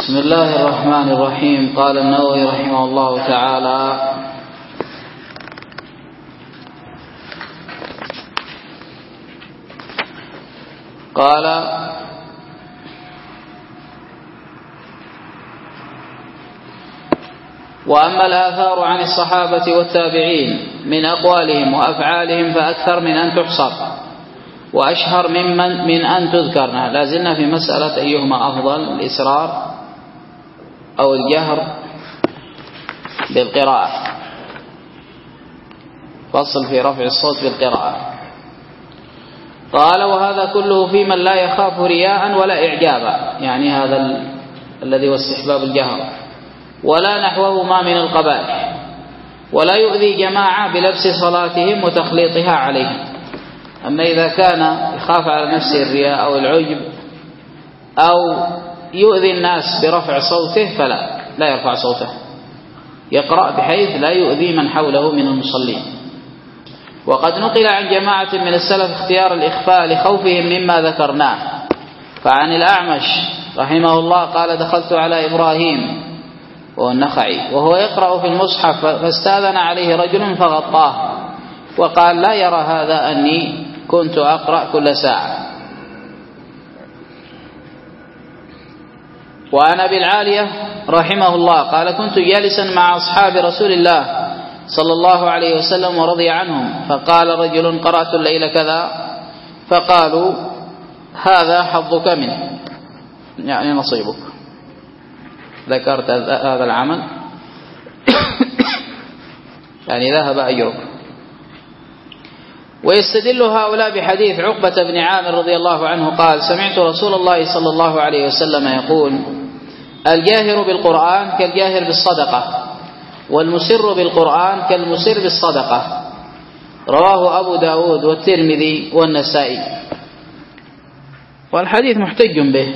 بسم الله الرحمن الرحيم. قال النووي رحمه الله تعالى: قال: وأما الآثار عن الصحابة والتابعين من أقوالهم وأفعالهم فأكثر من أن تحصر وأشهر من أن تذكرنا. لازلنا في مسألة أيهما أفضل، الإسرار أو الجهر بالقراءة. فصل في رفع الصوت بالقراءة. قال: وهذا كله في من لا يخاف رياء ولا إعجابا، يعني هذا الذي هو استحباب الجهر، ولا نحوهما من القبائح، ولا يؤذي جماعة بلبس صلاتهم وتخليطها عليهم. أما إذا كان يخاف على نفسه الرياء أو العجب أو يؤذي الناس برفع صوته لا يرفع صوته، يقرأ بحيث لا يؤذي من حوله من المصلين. وقد نقل عن جماعة من السلف اختيار الإخفاء لخوفهم مما ذكرناه. فعن الأعمش رحمه الله قال: دخلت على إبراهيم وهو النخعي وهو يقرأ في المصحف فاستأذن عليه رجل فغطاه وقال: لا يرى هذا أني كنت أقرأ كل ساعة. وعن أبي العالية رحمه الله قال: كنت جالسا مع أصحاب رسول الله صلى الله عليه وسلم ورضي عنهم، فقال رجل: قرأت الليل كذا، فقالوا: هذا حظك منه، يعني نصيبك، ذكرت هذا العمل يعني ذهب أجرك. ويستدل هؤلاء بحديث عقبة بن عامر رضي الله عنه قال: سمعت رسول الله صلى الله عليه وسلم يقول: الجاهر بالقرآن كالجاهر بالصدقة، والمسر بالقرآن كالمسر بالصدقة. رواه أبو داود والترمذي والنسائي. والحديث محتج به.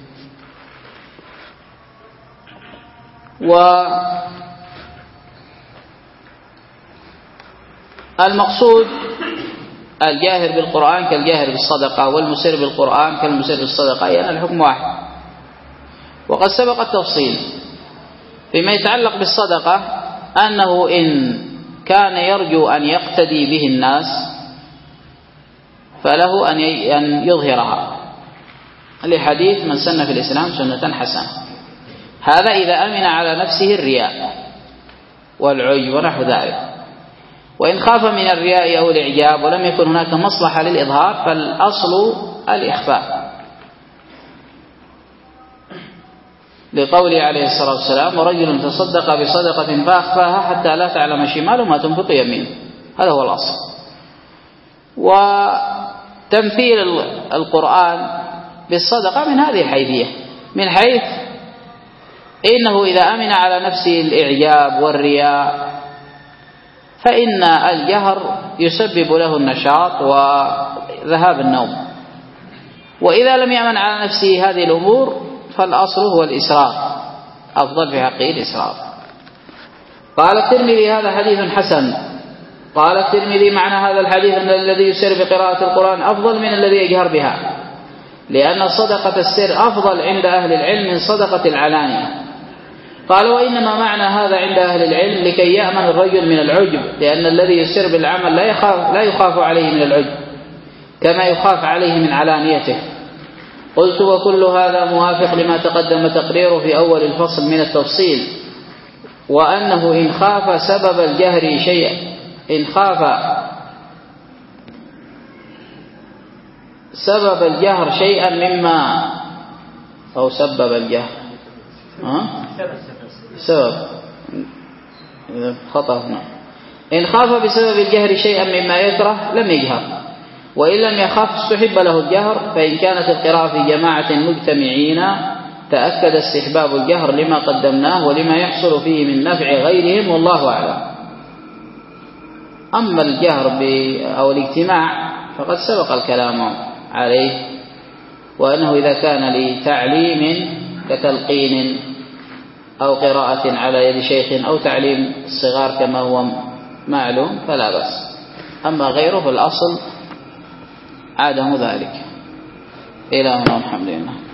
والمقصود الجاهر بالقرآن كالجاهر بالصدقة، والمسر بالقرآن كالمسر بالصدقة، يعني الحكم واحد. وقد سبق التفصيل فيما يتعلق بالصدقة أنه إن كان يرجو أن يقتدي به الناس فله أن يظهرها، لحديث: من سن في الإسلام سنة حسنة. هذا إذا أمن على نفسه الرياء والعجب ونحو ذلك. وإن خاف من الرياء أو الإعجاب ولم يكن هناك مصلحة للإظهار فالأصل الإخفاء، لقوله عليه الصلاة والسلام: ورجل تصدق بصدقة فأخفاها حتى لا تعلم شماله ما تنفق يمينه. هذا هو الأصل. وتمثيل القرآن بالصدقة من هذه الحيثية، من حيث إنه إذا أمن على نفسه الإعجاب والرياء فإن الجهر يسبب له النشاط وذهاب النوم. وإذا لم يأمن على نفسه هذه الأمور فالأصل هو الإسرار، أفضل في حقه الإسرار. قال الترمذي: هذا حديث حسن. قال الترمذي: معنى هذا الحديث أن الذي يسر بقراءة القرآن أفضل من الذي يجهر بها، لأن صدقة السر أفضل عند أهل العلم من صدقة العلانية. قال: وإنما معنى هذا عند أهل العلم لكي يأمن الرجل من العجب، لأن الذي يسر بالعمل لا يخاف عليه من العجب كما يخاف عليه من علانيته. قلت: وكل هذا موافق لما تقدم تقريره في أول الفصل من التفصيل، وأنه إن خاف سبب الجهر شيئا، إن خاف سبب الجهر شيئا مما أو سبب الجهر سبب خطأ هنا، إن خاف بسبب الجهر شيئا مما يكره لم يجهر، وإن لم يخاف استحب له الجهر. فإن كانت القراءة في جماعة مجتمعين تأكد استحباب الجهر لما قدمناه ولما يحصل فيه من نفع غيرهم، والله أعلم. أما الجهر أو الاجتماع فقد سبق الكلام عليه، وأنه إذا كان لتعليم كتلقين أو قراءة على يد شيخ أو تعليم الصغار كما هو معلوم فلا بأس. أما غيره فالأصل عدم ذلك. إلهنا والحمد لله.